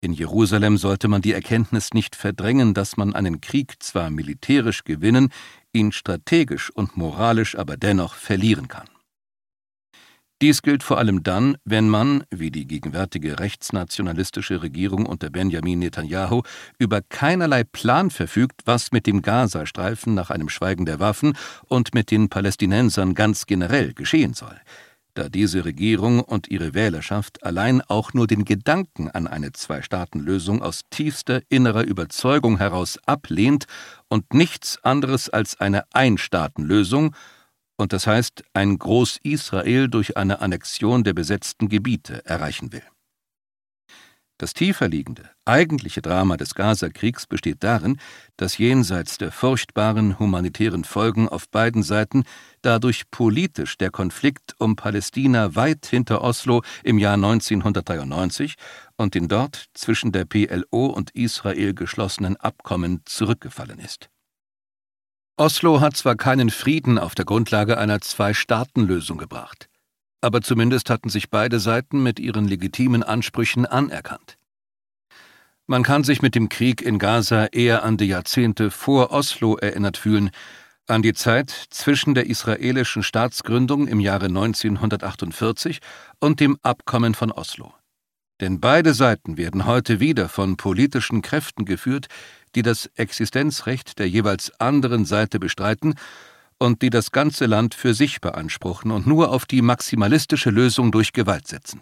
In Jerusalem sollte man die Erkenntnis nicht verdrängen, dass man einen Krieg zwar militärisch gewinnen, ihn strategisch und moralisch aber dennoch verlieren kann. Dies gilt vor allem dann, wenn man, wie die gegenwärtige rechtsnationalistische Regierung unter Benjamin Netanyahu, über keinerlei Plan verfügt, was mit dem Gazastreifen nach einem Schweigen der Waffen und mit den Palästinensern ganz generell geschehen soll, da diese Regierung und ihre Wählerschaft allein auch nur den Gedanken an eine Zwei-Staaten-Lösung aus tiefster innerer Überzeugung heraus ablehnt und nichts anderes als eine Ein-Staaten-Lösung, und das heißt ein Groß-Israel durch eine Annexion der besetzten Gebiete erreichen will. Das tiefer liegende, eigentliche Drama des Gazakriegs besteht darin, dass jenseits der furchtbaren humanitären Folgen auf beiden Seiten dadurch politisch der Konflikt um Palästina weit hinter Oslo im Jahr 1993 und den dort zwischen der PLO und Israel geschlossenen Abkommen zurückgefallen ist. Oslo hat zwar keinen Frieden auf der Grundlage einer Zwei-Staaten-Lösung gebracht, aber zumindest hatten sich beide Seiten mit ihren legitimen Ansprüchen anerkannt. Man kann sich mit dem Krieg in Gaza eher an die Jahrzehnte vor Oslo erinnert fühlen, an die Zeit zwischen der israelischen Staatsgründung im Jahre 1948 und dem Abkommen von Oslo. Denn beide Seiten werden heute wieder von politischen Kräften geführt, die das Existenzrecht der jeweils anderen Seite bestreiten und die das ganze Land für sich beanspruchen und nur auf die maximalistische Lösung durch Gewalt setzen.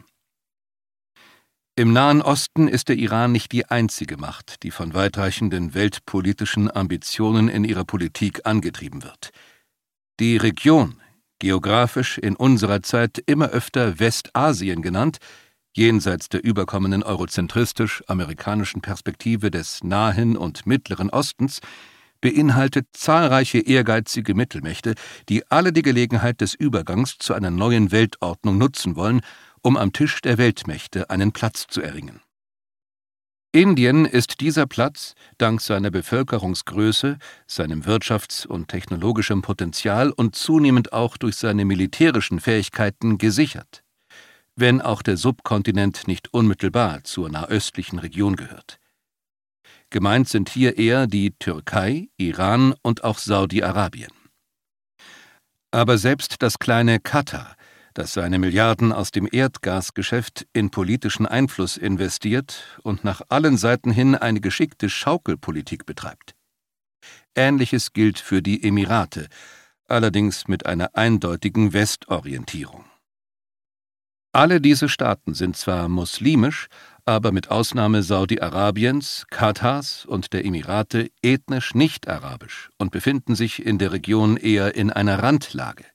Im Nahen Osten ist der Iran nicht die einzige Macht, die von weitreichenden weltpolitischen Ambitionen in ihrer Politik angetrieben wird. Die Region, geografisch in unserer Zeit immer öfter Westasien genannt, jenseits der überkommenen eurozentristisch-amerikanischen Perspektive des Nahen und Mittleren Ostens, beinhaltet zahlreiche ehrgeizige Mittelmächte, die alle die Gelegenheit des Übergangs zu einer neuen Weltordnung nutzen wollen, um am Tisch der Weltmächte einen Platz zu erringen. Indien ist dieser Platz, dank seiner Bevölkerungsgröße, seinem wirtschafts- und technologischem Potenzial und zunehmend auch durch seine militärischen Fähigkeiten gesichert, wenn auch der Subkontinent nicht unmittelbar zur nahöstlichen Region gehört. Gemeint sind hier eher die Türkei, Iran und auch Saudi-Arabien. Aber selbst das kleine Katar, das seine Milliarden aus dem Erdgasgeschäft in politischen Einfluss investiert und nach allen Seiten hin eine geschickte Schaukelpolitik betreibt. Ähnliches gilt für die Emirate, allerdings mit einer eindeutigen Westorientierung. Alle diese Staaten sind zwar muslimisch, aber mit Ausnahme Saudi-Arabiens, Katars und der Emirate ethnisch nicht arabisch und befinden sich in der Region eher in einer Randlage.